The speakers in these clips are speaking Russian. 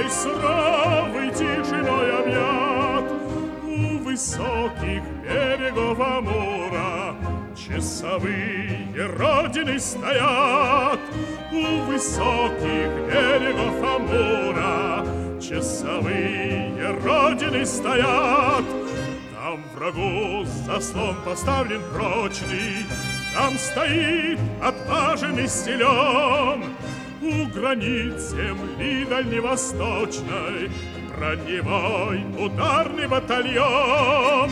суровой тишиной объят. У высоких берегов Амура часовые Родины стоят. У высоких берегов Амура часовые Родины стоят. Там врагу заслон поставлен прочный, там стоит отважен и силен. У границ земли дальневосточной броневой ударный батальон.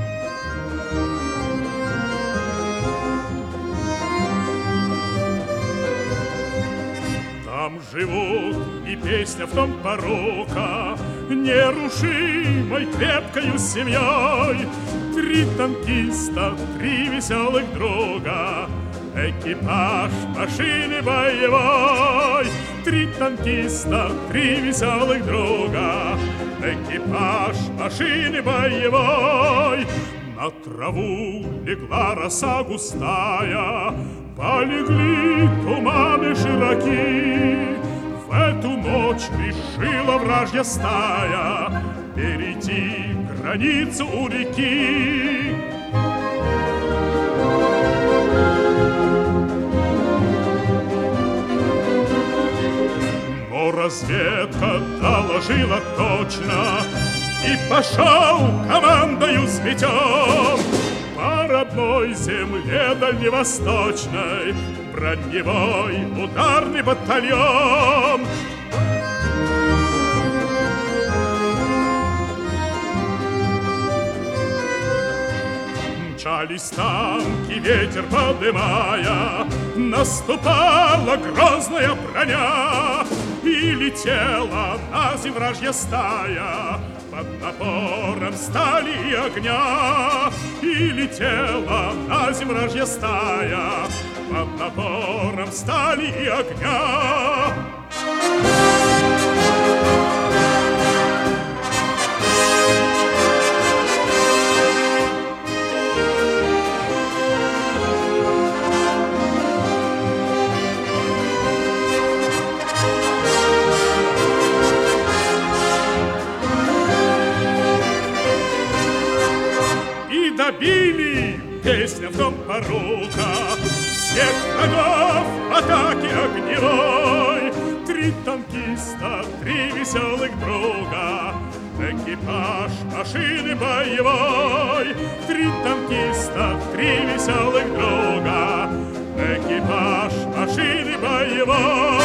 Там живут, и песня в том порока, нерушимой крепкою семьей. 3 танкиста, 3 веселых друга, экипаж машины боевой. 3 танкиста, 3 веселых друга, экипаж машины боевой. На траву легла роса густая, полегли туманы широки. В эту ночь решила вражья стая перейти границу у реки. Но разведка доложила точно, и пошел командою сметен по родной земле дальневосточной броневой ударный батальон. Мчались танки, ветер подымая, наступала грозная броня, и летела на земь вражья стая под напором стали и огня. И летела на земь вражья стая под напором стали и огня. Добили, песня в том порока, всех врагов атаки огневой. 3 танкиста, 3 веселых друга, экипаж машины боевой. 3 танкиста, 3 веселых друга, экипаж машины боевой.